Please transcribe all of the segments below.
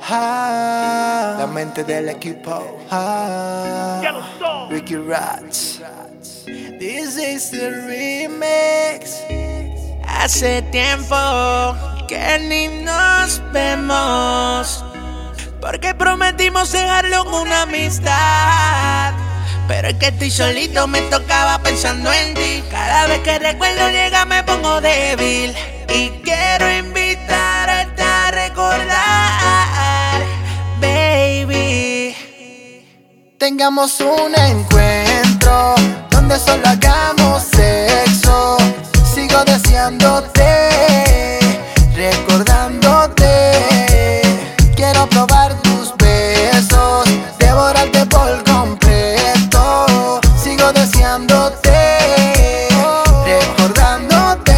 La mente del equipo. Ricky Rats. This is the remix. Hace tiempo que ni nos vemos, porque prometimos dejarlo en una amistad. Pero es que estoy solito, me tocaba pensando en ti. Cada vez que recuerdo llega me pongo débil. Y quiero invitarte a recordar, baby. Tengamos un encuentro donde solo hagamos sexo. Sigo deseándote, recordándote. Quiero probar tus besos, devorarte por completo. Sigo deseándote, recordándote.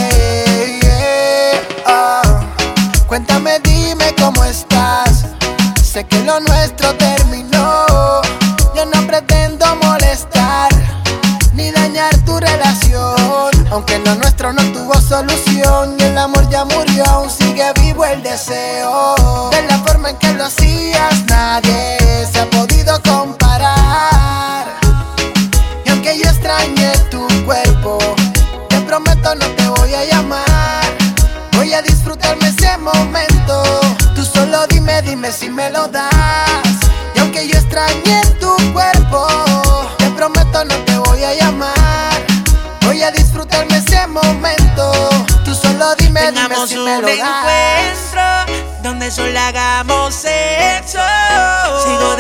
Cuéntame, dime cómo estás. Sé que lo nuestro terminó. Yo no pretendo molestar ni dañar tu relación, aunque lo nuestro no tuvo solución y el amor ya murió, aún sigue vivo el deseo. De la forma en que lo hacías nadie se ha podido comparar. Y aunque yo extrañe tu cuerpo, te prometo no te voy a llamar. Voy a disfrutarme ese momento. Tú solo dime, dime si me lo das. Y aunque yo extrañe tu cuerpo, te prometo no te voy a llamar. Voy a disfrutarme ese momento. Tú solo dime, dime si me lo das. Tengamos un encuentro donde solo hagamos sexo. Sigo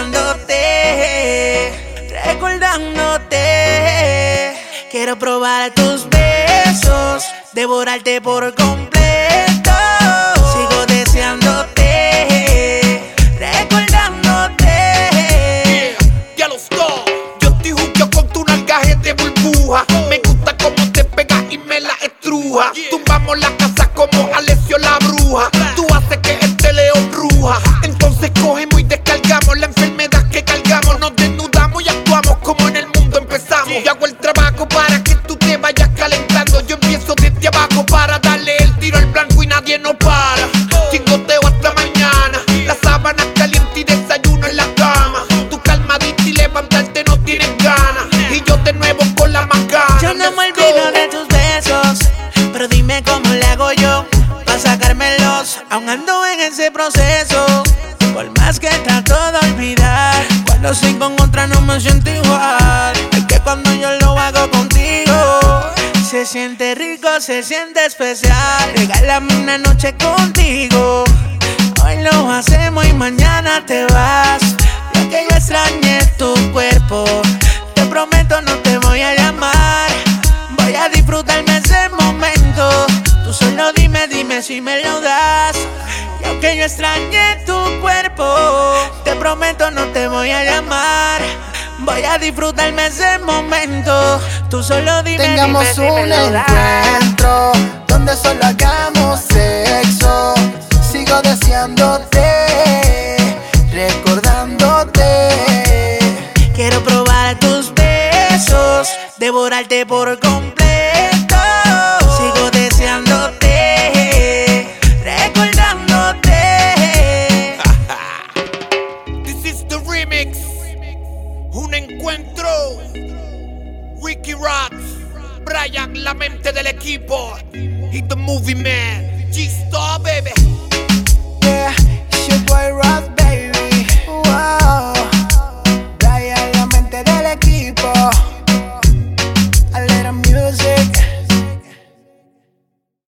deseándote, recordándote. Quiero probar tus besos, devorarte por completo. Sigo deseándote, recordándote. Ya lo estoy. Yo estoy juqueo con tu nalgaje de burbuja. Me gusta cómo te pegas y me la estruja. Tumbamos la casa como Alessio la bruja. Tú haces que este león ruja. Entonces cogemos y descargamos la enfermedad que cargamos. Nos desnudamos y actuamos como en el mundo empezamos. Yo hago el trabajo para que tú te vayas calentando. Yo empiezo desde abajo para darle el tiro al blanco y nadie nos para. Chingoteo hasta mañana. La sábana caliente y desayuno en la cama. Tu calmadita y levantarte no tienes ganas. Y yo de nuevo con la macana. Yo no me olvido de tus besos, pero dime cómo le hago yo para sacármelos. Aún ando en ese proceso, por más que trato de olvidar. Cuando estoy con otra no me siento igual. Es que cuando yo lo hago contigo, se siente rico, se siente especial. Regálame una noche contigo. Hoy lo hacemos y mañana te vas. Lo que yo extrañé tu cuerpo, te prometo no te voy a llamar. Voy a disfrutarme ese momento. Tú solo dime, dime si me lo das. Y aunque yo extrañé tu cuerpo, te prometo no te voy a llamar. Voy a disfrutarme ese momento. Tú solo dime, Tengamos dime si un me lo das. encuentro donde solo hagamos sexo.